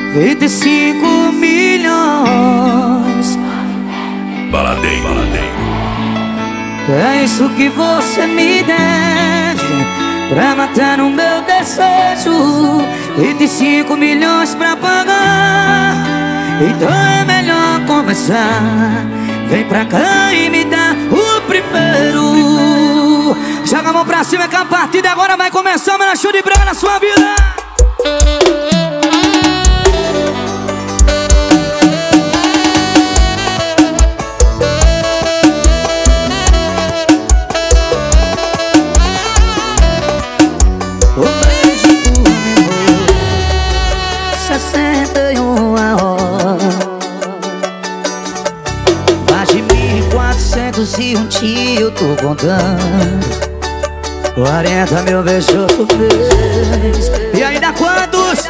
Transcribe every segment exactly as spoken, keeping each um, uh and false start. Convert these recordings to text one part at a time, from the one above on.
vinte e cinco milhões. Baladeiro, baladeiro. É isso que você me deve pra matar o meu desejo. Vinte e cinco milhões pra pagar, então é melhor começar. Vem pra cá e me dá o primeiro. Joga a mão pra cima que a partida agora vai começar. Mas show de brega na sua vida. O beijo do meu sessenta e uma horas, mais de mil e quatrocentos e um dia eu tô contando. Quarenta mil beijos por mês. E aí dá quantos?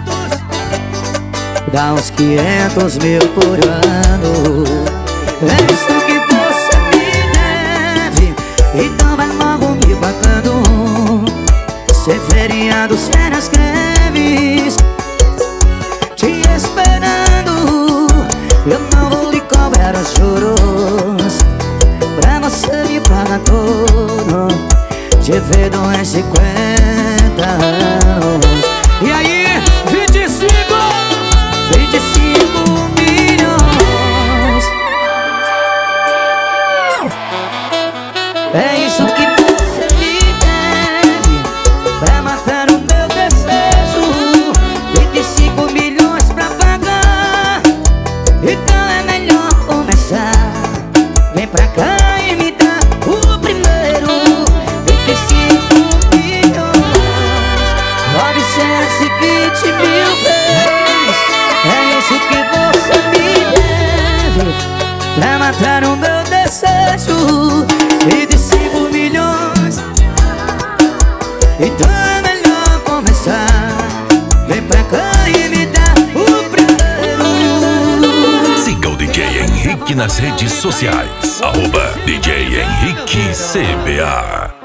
Dá uns quinhentos mil por ano. É isso que você me deve, então vai logo me pagando. Sem feriado, sem as greves, te esperando. Eu não vou lhe cobrar os juros pra você me pagar tudo. Te vedo em cinquenta anos. E aí, vinte e cinco, vinte e cinco milhões. É isso que você me deve pra matar o meu desejo. Vinte e cinco milhões pra pagar, então é melhor começar. Vem pra cá e me dá o primeiro. Vinte e cinco milhões, novecentos e vinte mil vezes. É isso que você me deve pra matar o meu desejo. Vinte e cinco milhões, então é melhor começar. Vem pra cá e me dá o primeiro. Siga o D J Henrique nas redes sociais. Arroba D J Henrique C B A.